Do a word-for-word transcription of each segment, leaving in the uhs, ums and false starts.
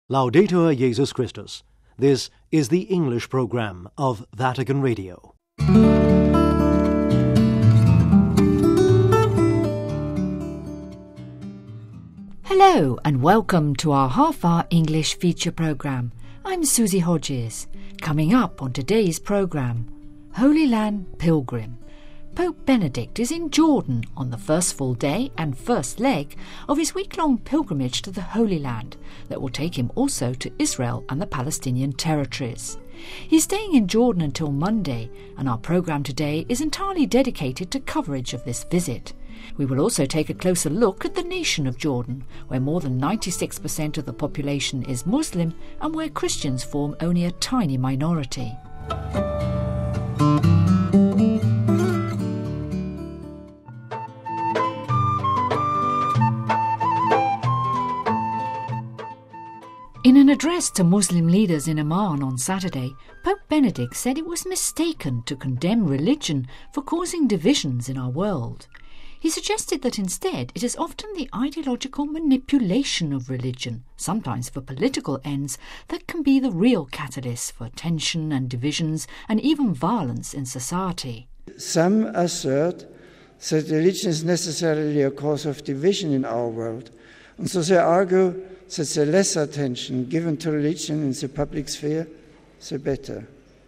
Laudetur Jesus Christus. This is the English program of Vatican Radio. Hello and welcome to our half-hour English feature program. I'm Susie Hodges. Coming up on today's program, Holy Land Pilgrim. Pope Benedict is in Jordan on the first full day and first leg of his week-long pilgrimage to the Holy Land that will take him also to Israel and the Palestinian territories. He's staying in Jordan until Monday, and our programme today is entirely dedicated to coverage of this visit. We will also take a closer look at the nation of Jordan, where more than ninety-six percent of the population is Muslim and where Christians form only a tiny minority. In an address to Muslim leaders in Amman on Saturday, Pope Benedict said it was mistaken to condemn religion for causing divisions in our world. He suggested that instead it is often the ideological manipulation of religion, sometimes for political ends, that can be the real catalyst for tension and divisions and even violence in society. Some assert that religion is necessarily a cause of division in our world, and so they argue that the less attention given to religion in the public sphere, the better.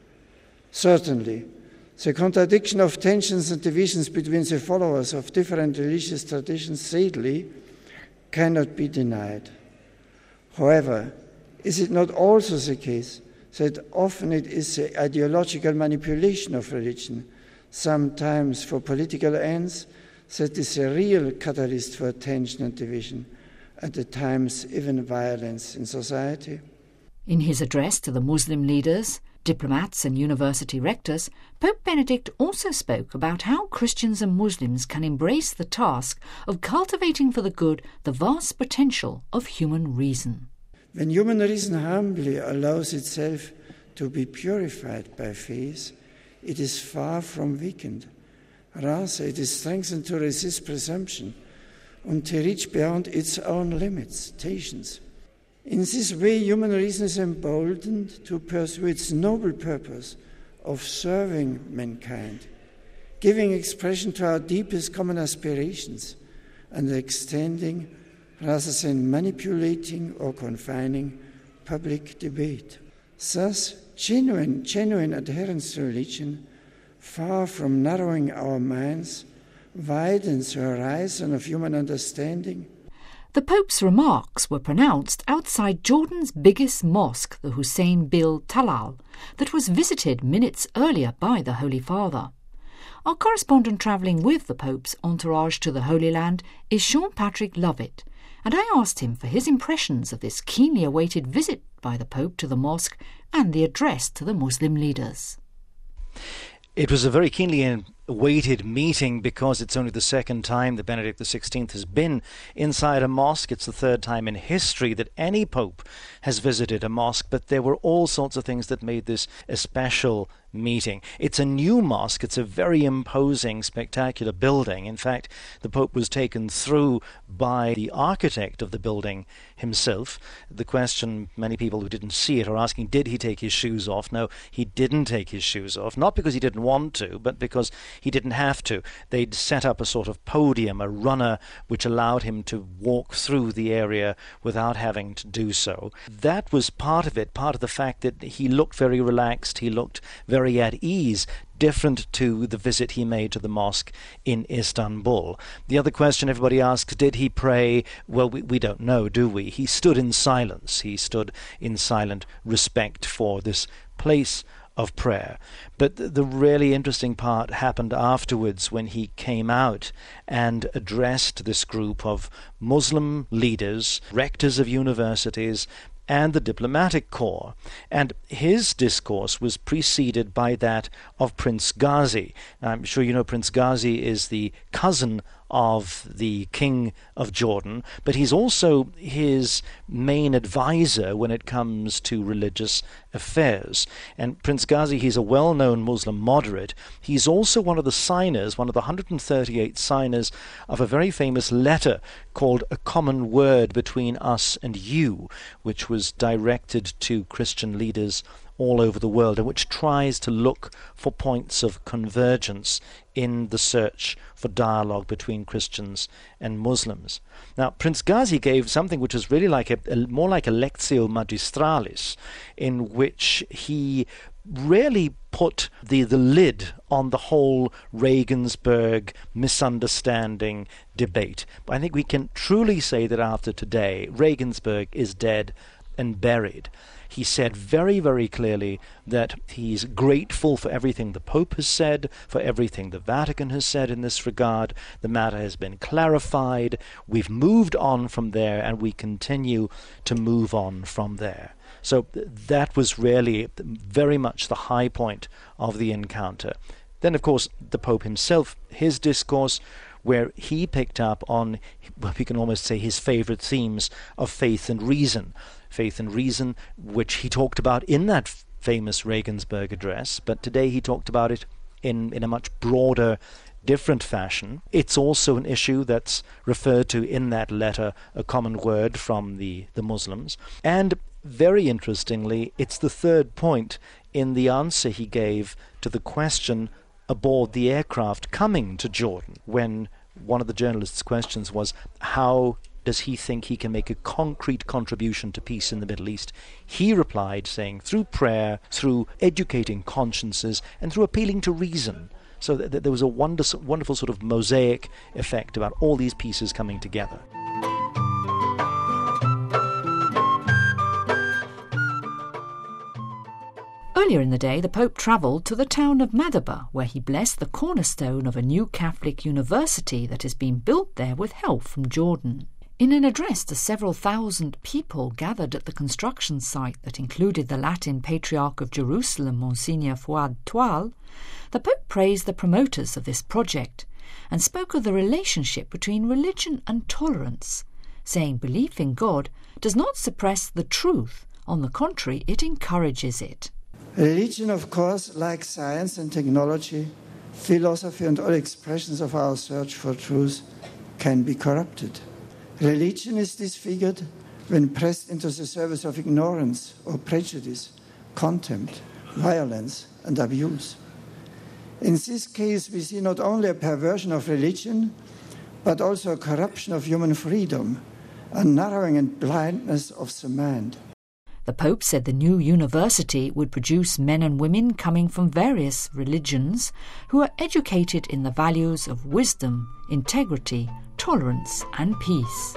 Certainly, the contradiction of tensions and divisions between the followers of different religious traditions sadly cannot be denied. However, is it not also the case that often it is the ideological manipulation of religion, sometimes for political ends, that is a real catalyst for tension and division, and at times even violence in society? In his address to the Muslim leaders, diplomats and university rectors, Pope Benedict also spoke about how Christians and Muslims can embrace the task of cultivating for the good the vast potential of human reason. When human reason humbly allows itself to be purified by faith, it is far from weakened. Rather, it is strengthened to resist presumption and to reach beyond its own limitations. In this way, human reason is emboldened to pursue its noble purpose of serving mankind, giving expression to our deepest common aspirations, and extending, rather than manipulating or confining, public debate. Thus, genuine, genuine adherence to religion, far from narrowing our minds, widens the horizon of human understanding. The Pope's remarks were pronounced outside Jordan's biggest mosque, the Hussein bil Talal, that was visited minutes earlier by the Holy Father. Our correspondent travelling with the Pope's entourage to the Holy Land is Sean Patrick Lovett, and I asked him for his impressions of this keenly awaited visit by the Pope to the mosque and the address to the Muslim leaders. It was a very keenly awaited meeting because it's only the second time that Benedict the sixteenth has been inside a mosque. It's the third time in history that any pope has visited a mosque, but there were all sorts of things that made this a special meeting. It's a new mosque. It's a very imposing, spectacular building. In fact, the Pope was taken through by the architect of the building himself. The question many people who didn't see it are asking, did he take his shoes off? No, he didn't take his shoes off, not because he didn't want to, but because he didn't have to. They'd set up a sort of podium, a runner, which allowed him to walk through the area without having to do so. That was part of it, part of the fact that he looked very relaxed, he looked very at ease, different to the visit he made to the mosque in Istanbul. The other question everybody asks, did he pray? Well, we, we don't know, do we? He stood in silence. He stood in silent respect for this place of prayer. But the really interesting part happened afterwards when he came out and addressed this group of Muslim leaders, rectors of universities, and the diplomatic corps. And his discourse was preceded by that of Prince Ghazi. I'm sure you know Prince Ghazi is the cousin of the King of Jordan, but he's also his main advisor when it comes to religious affairs. And Prince Ghazi, he's a well-known Muslim moderate. He's also one of the signers, one of the one hundred thirty-eight signers of a very famous letter called A Common Word Between Us and You, which was directed to Christian leaders all over the world, and which tries to look for points of convergence in the search for dialogue between Christians and Muslims. Now, Prince Ghazi gave something which was really like a, a more like a lectio magistralis, in which he really put the, the lid on the whole Regensburg misunderstanding debate. But I think we can truly say that after today, Regensburg is dead and buried. He said very, very clearly that he's grateful for everything the Pope has said, for everything the Vatican has said in this regard. The matter has been clarified. We've moved on from there, and we continue to move on from there. So that was really very much the high point of the encounter. Then, of course, the Pope himself, his discourse, where he picked up on, well, we can almost say, his favorite themes of faith and reason. Faith and reason, which he talked about in that f- famous Regensburg address, but today he talked about it in, in a much broader, different fashion. It's also an issue that's referred to in that letter, A Common Word from the, the Muslims. And very interestingly, it's the third point in the answer he gave to the question aboard the aircraft coming to Jordan, when one of the journalists' questions was, how does he think he can make a concrete contribution to peace in the Middle East? He replied saying, through prayer, through educating consciences, and through appealing to reason. So th- th- there was a wonder- wonderful sort of mosaic effect about all these pieces coming together. Earlier in the day, the Pope travelled to the town of Madaba, where he blessed the cornerstone of a new Catholic university that has been built there with help from Jordan. In an address to several thousand people gathered at the construction site that included the Latin Patriarch of Jerusalem, Monsignor Fouad Toual, the Pope praised the promoters of this project and spoke of the relationship between religion and tolerance, saying belief in God does not suppress the truth. On the contrary, it encourages it. Religion, of course, like science and technology, philosophy and all expressions of our search for truth, can be corrupted. Religion is disfigured when pressed into the service of ignorance or prejudice, contempt, violence, and abuse. In this case, we see not only a perversion of religion, but also a corruption of human freedom, a narrowing and blindness of the mind. The Pope said the new university would produce men and women coming from various religions who are educated in the values of wisdom, integrity, tolerance and peace.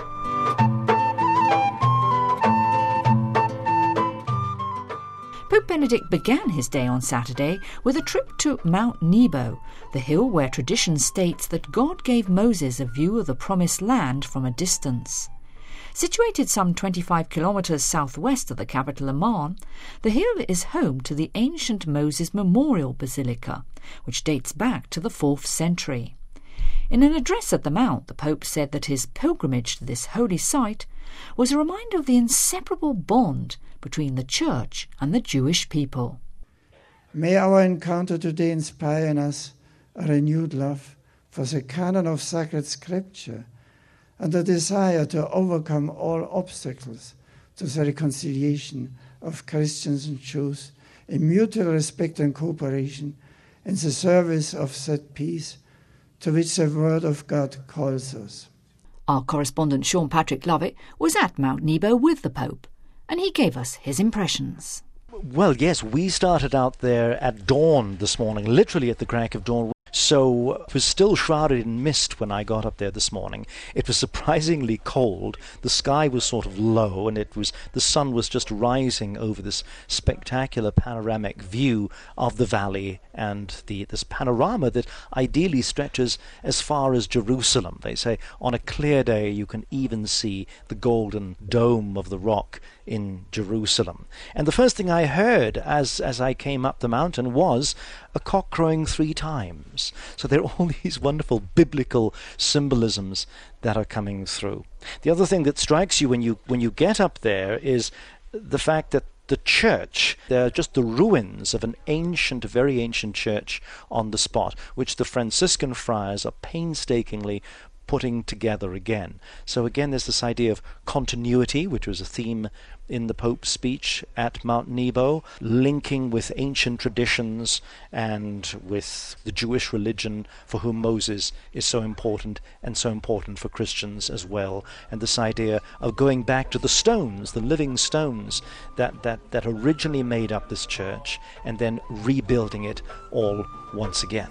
Pope Benedict began his day on Saturday with a trip to Mount Nebo, the hill where tradition states that God gave Moses a view of the Promised Land from a distance. Situated some twenty-five kilometres southwest of the capital Amman, the hill is home to the ancient Moses Memorial Basilica, which dates back to the fourth century. In an address at the Mount, the Pope said that his pilgrimage to this holy site was a reminder of the inseparable bond between the Church and the Jewish people. May our encounter today inspire in us a renewed love for the canon of sacred scripture and a desire to overcome all obstacles to the reconciliation of Christians and Jews in mutual respect and cooperation in the service of that peace to which the Word of God calls us. Our correspondent Sean Patrick Lovett was at Mount Nebo with the Pope, and he gave us his impressions. Well, yes, we started out there at dawn this morning, literally at the crack of dawn. So it was still shrouded in mist when I got up there this morning. It was surprisingly cold. The sky was sort of low, and it was the sun was just rising over this spectacular panoramic view of the valley and the this panorama that ideally stretches as far as Jerusalem. They say on a clear day you can even see the golden dome of the rock in Jerusalem. And the first thing I heard as as I came up the mountain was a cock crowing three times. So there are all these wonderful biblical symbolisms that are coming through. The other thing that strikes you when you when you get up there is the fact that the church, they're just the ruins of an ancient, very ancient church on the spot, which the Franciscan friars are painstakingly putting together again. So again, there's this idea of continuity, which was a theme in the Pope's speech at Mount Nebo, linking with ancient traditions and with the Jewish religion for whom Moses is so important, and so important for Christians as well. And this idea of going back to the stones, the living stones that, that, that originally made up this church, and then rebuilding it all once again.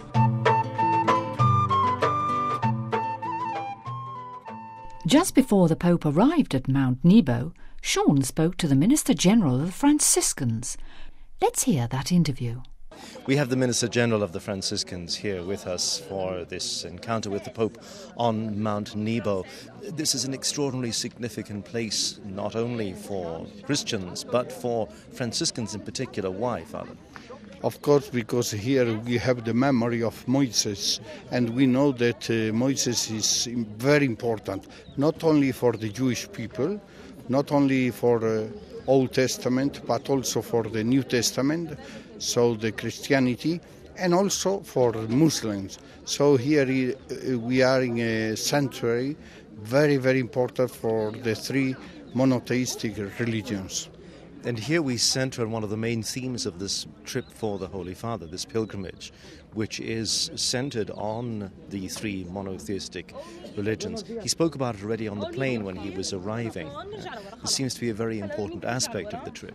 Just before the Pope arrived at Mount Nebo, Sean spoke to the Minister General of the Franciscans. Let's hear that interview. We have the Minister General of the Franciscans here with us for this encounter with the Pope on Mount Nebo. This is an extraordinarily significant place, not only for Christians, but for Franciscans in particular. Why, Father? Of course, because here we have the memory of Moses, and we know that uh, Moses is very important, not only for the Jewish people, not only for the uh, Old Testament, but also for the New Testament, so the Christianity, and also for Muslims. So here uh, we are in a sanctuary, very, very important for the three monotheistic religions. And here we center on one of the main themes of this trip for the Holy Father, this pilgrimage, which is centered on the three monotheistic religions. He spoke about it already on the plane when he was arriving. Uh, this seems to be a very important aspect of the trip.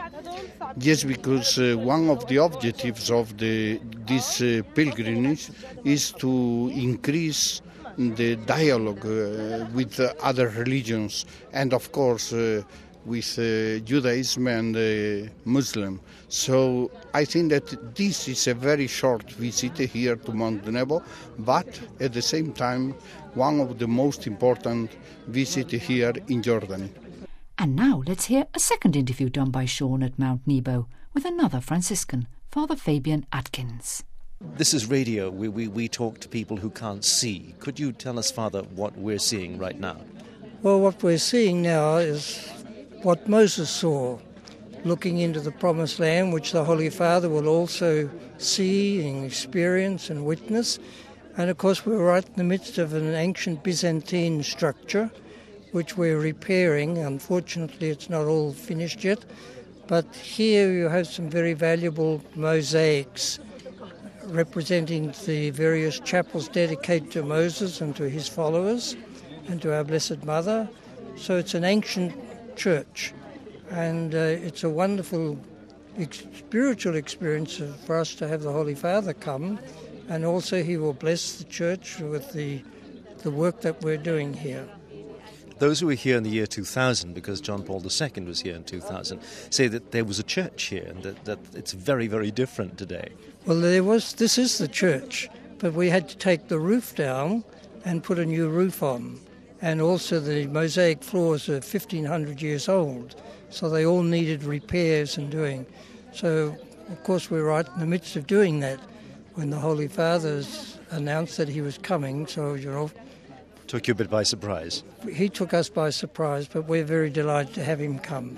Yes, because uh, one of the objectives of the this uh, pilgrimage is to increase the dialogue uh, with uh, other religions, and of course uh, with uh, Judaism and uh, Muslim. So I think that this is a very short visit here to Mount Nebo, but at the same time one of the most important visits here in Jordan. And now let's hear a second interview done by Sean at Mount Nebo with another Franciscan, Father Fabian Atkins. This is radio. We, we, we talk to people who can't see. Could you tell us, Father, what we're seeing right now? Well, what we're seeing now is what Moses saw, looking into the Promised Land, which the Holy Father will also see and experience and witness. And of course we're right in the midst of an ancient Byzantine structure, which we're repairing. Unfortunately, it's not all finished yet. But here you have some very valuable mosaics representing the various chapels dedicated to Moses and to his followers and to our Blessed Mother. So it's an ancient church, and uh, it's a wonderful ex- spiritual experience for us to have the Holy Father come, and also he will bless the church with the the work that we're doing here. Those who were here in the year two thousand, because John Paul the Second was here in two thousand, say that there was a church here and that, that it's very, very different today. Well, there was. This is the church, but we had to take the roof down and put a new roof on. And also the mosaic floors are fifteen hundred years old, so they all needed repairs and doing. So, of course, we're right in the midst of doing that when the Holy Father's announced that he was coming, so, you know... Took you a bit by surprise. He took us by surprise, but we're very delighted to have him come.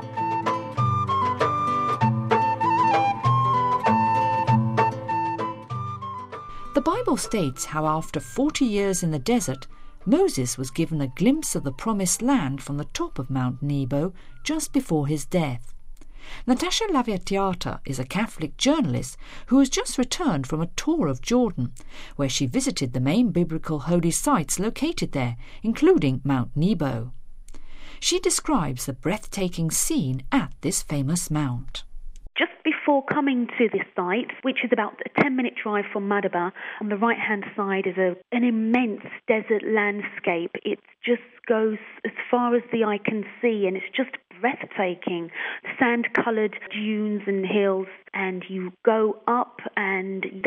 The Bible states how after forty years in the desert, Moses was given a glimpse of the promised land from the top of Mount Nebo just before his death. Natasha Laviatiata is a Catholic journalist who has just returned from a tour of Jordan, where she visited the main biblical holy sites located there, including Mount Nebo. She describes the breathtaking scene at this famous mount. Just before coming to this site, which is about a ten-minute drive from Madaba, on the right-hand side is a, an immense desert landscape. It just goes as far as the eye can see, and it's just breathtaking. Sand-coloured dunes and hills, and you go up, and there's a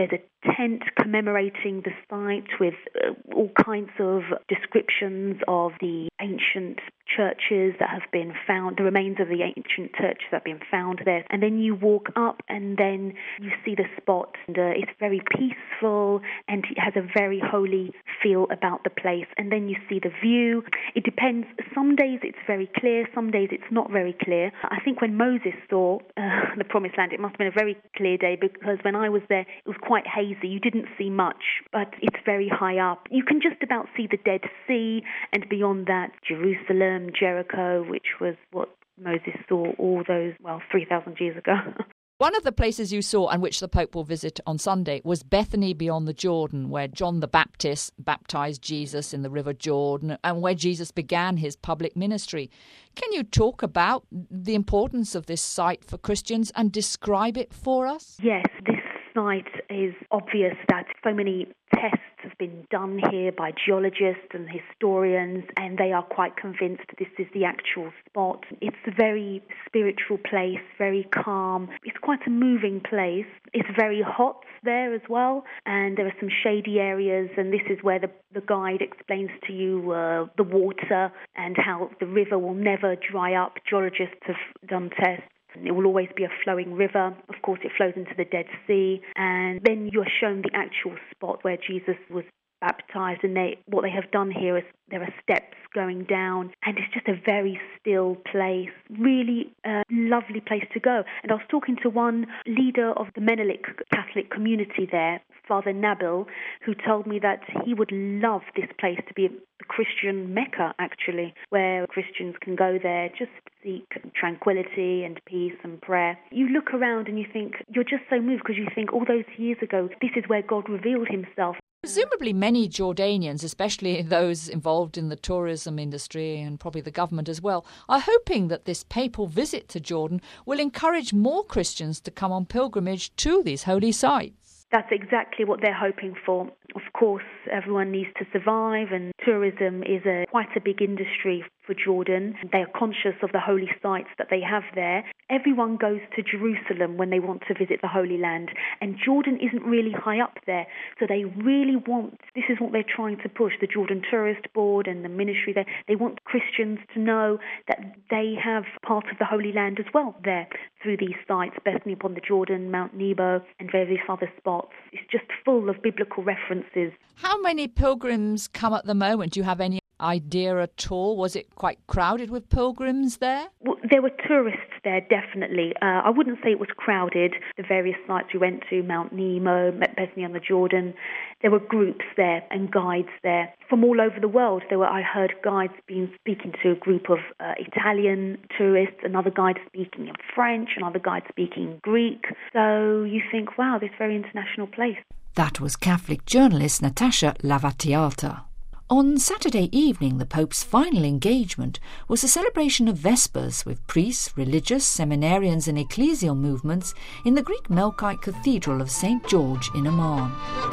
tent commemorating the site with uh, all kinds of descriptions of the ancient churches that have been found, the remains of the ancient churches that have been found there. And then you walk up and then you see the spot, and uh, it's very peaceful and it has a very holy feel about the place. And then you see the view. It depends. Some days it's very clear, some days it's not very clear. I think when Moses saw uh, the Promised Land, it must have been a very clear day, because when I was there, it was quite hazy. You didn't see much, but it's very high up. You can just about see the Dead Sea, and beyond that, Jerusalem, Jericho, which was what Moses saw all those, well, three thousand years ago. One of the places you saw, and which the Pope will visit on Sunday, was Bethany beyond the Jordan, where John the Baptist baptized Jesus in the River Jordan, and where Jesus began his public ministry. Can you talk about the importance of this site for Christians and describe it for us? Yes, this site is obvious that so many tests have been done here by geologists and historians, and they are quite convinced this is the actual spot. It's a very spiritual place, very calm. It's quite a moving place. It's very hot there as well, and there are some shady areas, and this is where the, the guide explains to you uh, the water and how the river will never dry up. Geologists have done tests. It will always be a flowing river. Of course, it flows into the Dead Sea. And then you are shown the actual spot where Jesus was baptized. And they, what they have done here is there are steps going down. And it's just a very still place. Really a lovely place to go. And I was talking to one leader of the Mennonite Catholic community there, Father Nabil, who told me that he would love this place to be a Christian Mecca, actually, where Christians can go there just seek tranquility and peace and prayer. You look around and you think, you're just so moved, because you think all those years ago, this is where God revealed himself. Presumably many Jordanians, especially those involved in the tourism industry and probably the government as well, are hoping that this papal visit to Jordan will encourage more Christians to come on pilgrimage to these holy sites. That's exactly what they're hoping for. Of course, everyone needs to survive, and tourism is a quite a big industry for Jordan. They are conscious of the holy sites that they have there. Everyone goes to Jerusalem when they want to visit the Holy Land, and Jordan isn't really high up there. So they really want, this is what they're trying to push, the Jordan Tourist Board and the ministry there. They want Christians to know that they have part of the Holy Land as well there through these sites, Bethany upon the Jordan, Mount Nebo, and various other spots. It's just full of biblical references. How many pilgrims come at the moment? Do you have any idea at all? Was it quite crowded with pilgrims there? Well, there were tourists there, definitely. Uh, I wouldn't say it was crowded. The various sites we went to, Mount Nebo, Bethany on the Jordan, there were groups there and guides there from all over the world. There were, I heard guides being speaking to a group of uh, Italian tourists, another guide speaking in French, another guide speaking Greek. So you think, wow, this very international place. That was Catholic journalist Natasha Lavatialta. On Saturday evening, the Pope's final engagement was a celebration of Vespers with priests, religious, seminarians and ecclesial movements in the Greek Melkite Cathedral of Saint George in Amman.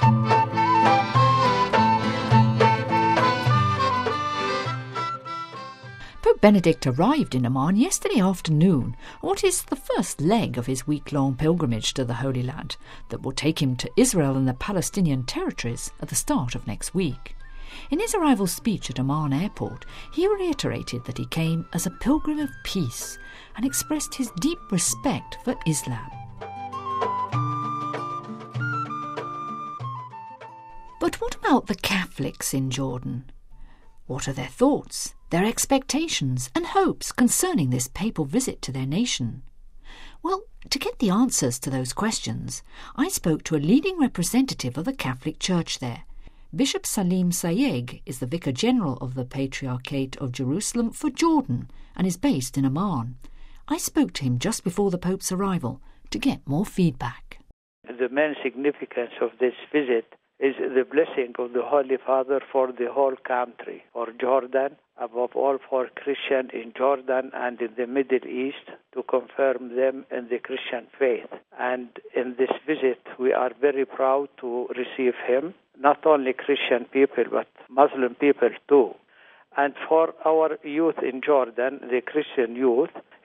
Pope Benedict arrived in Amman yesterday afternoon on what is the first leg of his week-long pilgrimage to the Holy Land that will take him to Israel and the Palestinian territories at the start of next week. In his arrival speech at Amman Airport, he reiterated that he came as a pilgrim of peace and expressed his deep respect for Islam. But what about the Catholics in Jordan? What are their thoughts, their expectations and hopes concerning this papal visit to their nation? Well, to get the answers to those questions, I spoke to a leading representative of the Catholic Church there. Bishop Salim Sayegh is the Vicar General of the Patriarchate of Jerusalem for Jordan and is based in Amman. I spoke to him just before the Pope's arrival to get more feedback. The main significance of this visit is the blessing of the Holy Father for the whole country, for Jordan, above all for Christians in Jordan and in the Middle East, to confirm them in the Christian faith. And in this visit, we are very proud to receive him, not only Christian people, but Muslim people too. And for our youth in Jordan, the Christian youth,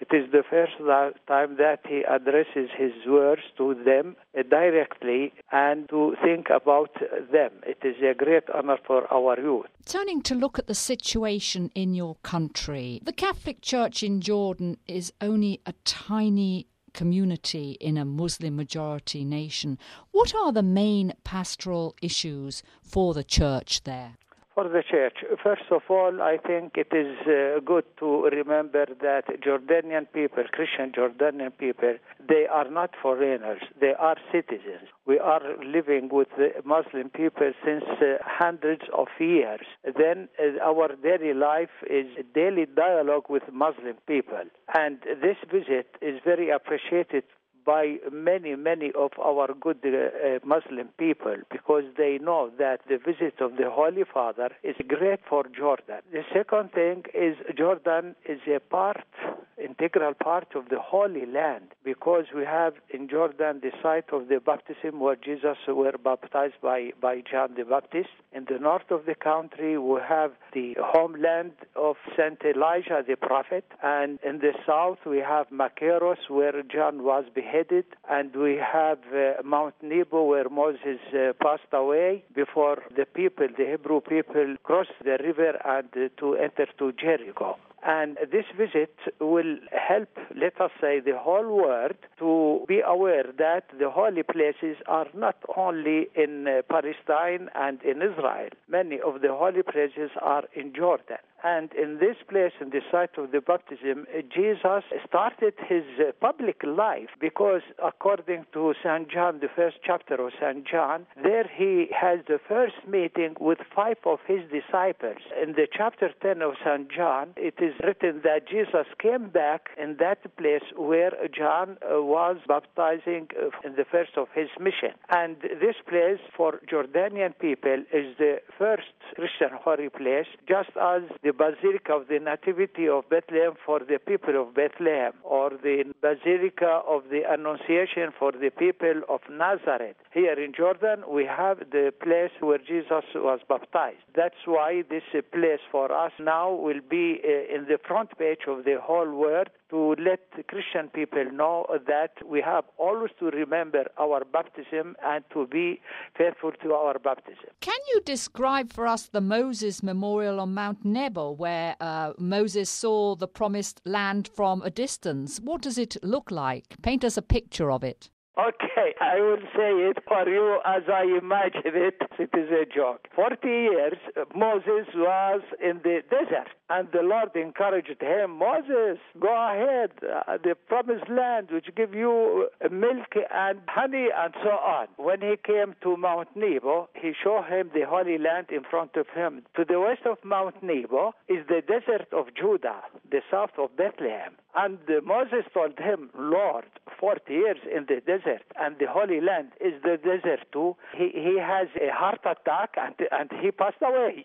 It is the first time that he addresses his words to them directly and to think about them. It is a great honor for our youth. Turning to look at the situation in your country, the Catholic Church in Jordan is only a tiny community in a Muslim-majority nation. What are the main pastoral issues for the church there? For the church, first of all, I think it is uh, good to remember that Jordanian people, Christian Jordanian people, they are not foreigners, they are citizens. We are living with the Muslim people since uh, hundreds of years. Then uh, our daily life is daily dialogue with Muslim people. And this visit is very appreciated by many, many of our good uh, Muslim people, because they know that the visit of the Holy Father is great for Jordan. The second thing is Jordan is a part, integral part of the Holy Land, because we have in Jordan the site of the baptism where Jesus were baptized by, by John the Baptist. In the north of the country, we have the homeland of Saint Elijah the prophet, and in the south, we have Macaros, where John was beheaded, and we have uh, Mount Nebo, where Moses uh, passed away before the people, the Hebrew people, crossed the river and uh, to enter to Jericho. And this visit will help, let us say, the whole world to be aware that the holy places are not only in uh, Palestine and in Israel. Many of the holy places are in Jordan. And in this place, in the site of the baptism, Jesus started his uh, public life, because according to Saint John, the first chapter of Saint John, there he has the first meeting with five of his disciples. In the chapter ten of Saint John, it is written that Jesus came back in that place where John uh, was baptizing uh, in the first of his mission. And this place for Jordanian people is the first Christian holy place, just as the Basilica of the Nativity of Bethlehem for the people of Bethlehem, or the Basilica of the Annunciation for the people of Nazareth. Here in Jordan, we have the place where Jesus was baptized. That's why this place for us now will be uh, in the front page of the whole world, to let Christian people know that we have always to remember our baptism and to be faithful to our baptism. Can you describe for us the Moses Memorial on Mount Nebo, where uh, Moses saw the promised land from a distance? What does it look like? Paint us a picture of it. Okay, I will say it for you as I imagine it. It is a joke. Forty years, Moses was in the desert, and the Lord encouraged him, Moses, go ahead, uh, the promised land which give you milk and honey and so on. When he came to Mount Nebo, he showed him the Holy Land in front of him. To the west of Mount Nebo is the desert of Judah, the south of Bethlehem. And uh, Moses told him, Lord, forty years in the desert, and the Holy Land is the desert too. He, he has a heart attack, and, and he passed away.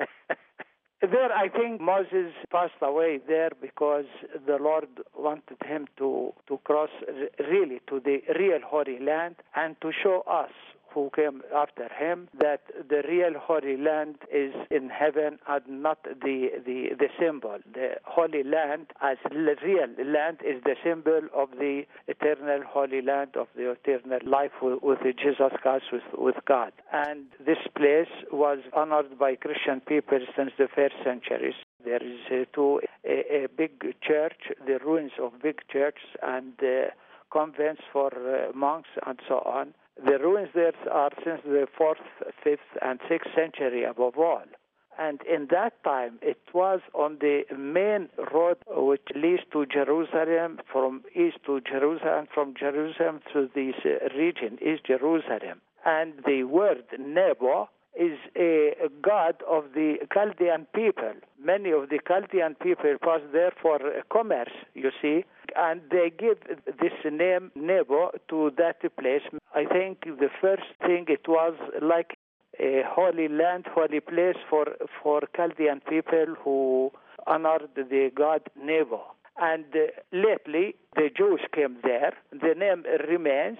There, I think Moses passed away there because the Lord wanted him to, to cross really to the real Holy Land and to show us who came after him that the real Holy Land is in heaven and not the, the, the symbol. The Holy Land as the real land is the symbol of the eternal Holy Land, of the eternal life with, with Jesus Christ, with, with God. And this place was honored by Christian people since the first centuries. There is uh, too, a, a big church, the ruins of big churches and uh, convents for uh, monks and so on. The ruins there are since the fourth, fifth, and sixth century above all. And in that time, it was on the main road which leads to Jerusalem, from east to Jerusalem, from Jerusalem to this region, East Jerusalem. And the word Nebo is a god of the Chaldean people. Many of the Chaldean people pass there for commerce, you see, and they give this name Nebo to that place. I think the first thing, it was like a holy land, holy place for, for Chaldean people who honored the god Nebo. And uh, lately, the Jews came there. The name remains,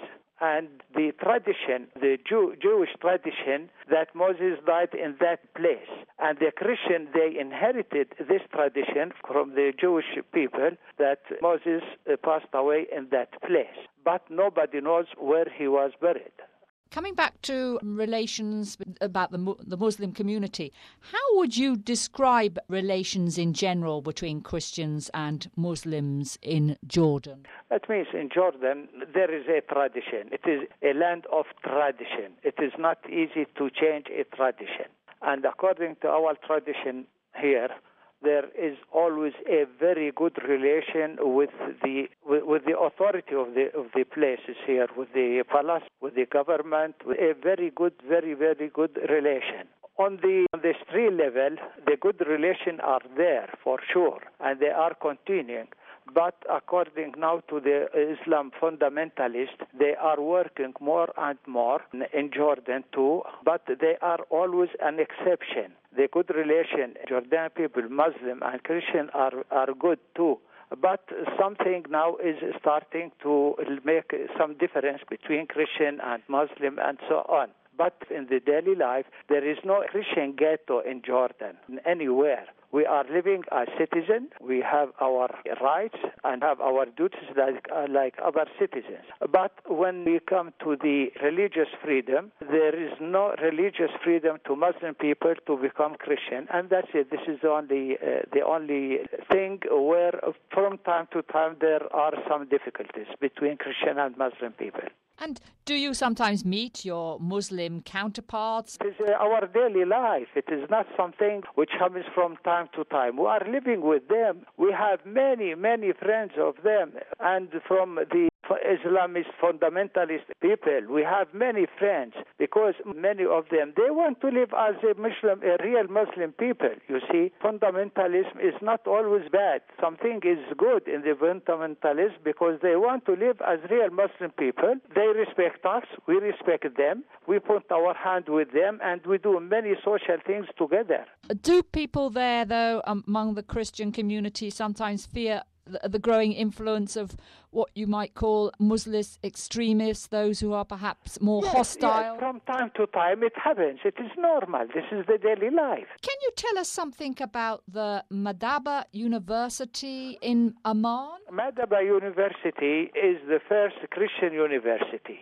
and the tradition, the Jew, Jewish tradition, that Moses died in that place. And the Christian, they inherited this tradition from the Jewish people that Moses uh, passed away in that place. But nobody knows where he was buried. Coming back to relations about the the Muslim community, how would you describe relations in general between Christians and Muslims in Jordan? That means in Jordan there is a tradition. It is a land of tradition. It is not easy to change a tradition. And according to our tradition here, there is always a very good relation with the with, with the authority of the of the places here, with the palace, with the government, with a very good, very very good relation. On the on the street level, the good relations are there for sure, and they are continuing. But according now to the Islam fundamentalists, they are working more and more in Jordan too, but they are always an exception. The good relation, Jordan people, Muslim and Christian are, are good too. But something now is starting to make some difference between Christian and Muslim and so on. But in the daily life, there is no Christian ghetto in Jordan, anywhere. We are living as citizens. We have our rights and have our duties like, uh, like other citizens. But when we come to the religious freedom, there is no religious freedom to Muslim people to become Christian, and that's it. This is the only uh, the only thing where, from time to time, there are some difficulties between Christian and Muslim people. And do you sometimes meet your Muslim counterparts? It is uh, our daily life. It is not something which happens from time to time. We are living with them. We have many, many friends of them. And from the Islamist fundamentalist people, we have many friends because many of them, they want to live as a Muslim, a real Muslim people. You see, fundamentalism is not always bad. Something is good in the fundamentalists because they want to live as real Muslim people. They respect us. We respect them. We put our hand with them, and we do many social things together. Do people there, though, among the Christian community sometimes fear the growing influence of what you might call Muslim extremists, those who are perhaps more yes, hostile? Yes, from time to time it happens. It is normal. This is the daily life. Can you tell us something about the Madaba University in Amman? Madaba University is the first Christian university.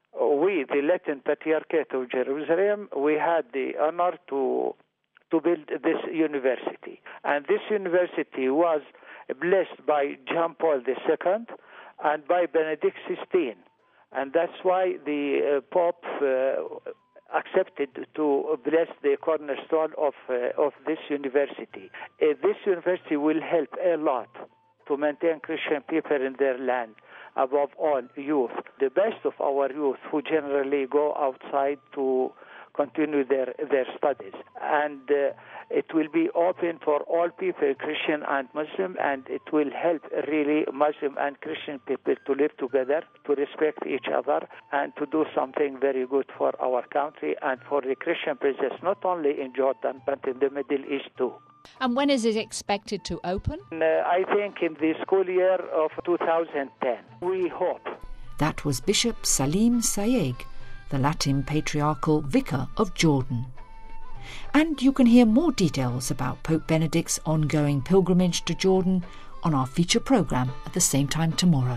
We, the Latin Patriarchate of Jerusalem, we had the honor to to build this university. And this university was blessed by John Paul the Second and by Benedict the sixteenth. And that's why the uh, Pope uh, accepted to bless the cornerstone of, uh, of this university. Uh, this university will help a lot to maintain Christian people in their land, above all youth. The best of our youth who generally go outside to continue their, their studies. And uh, it will be open for all people, Christian and Muslim, and it will help really Muslim and Christian people to live together, to respect each other, and to do something very good for our country and for the Christian presence, not only in Jordan, but in the Middle East too. And when is it expected to open? Uh, I think in the school year of two thousand ten. We hope. That was Bishop Salim Sayegh, the Latin Patriarchal Vicar of Jordan. And you can hear more details about Pope Benedict's ongoing pilgrimage to Jordan on our feature programme at the same time tomorrow.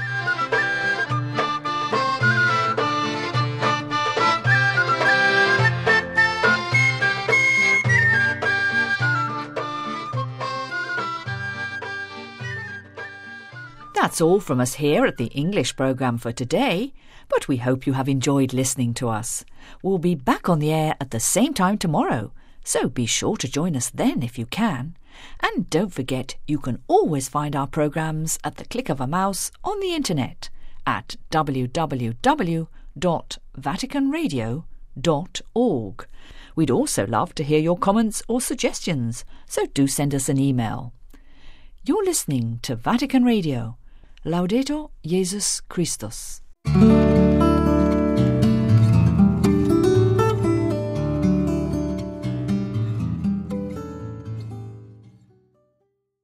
That's all from us here at the English programme for today, but we hope you have enjoyed listening to us. We'll be back on the air at the same time tomorrow, so be sure to join us then if you can. And don't forget, you can always find our programmes at the click of a mouse on the internet at w w w dot vatican radio dot org. We'd also love to hear your comments or suggestions, so do send us an email. You're listening to Vatican Radio. Laudetur Jesus Christus.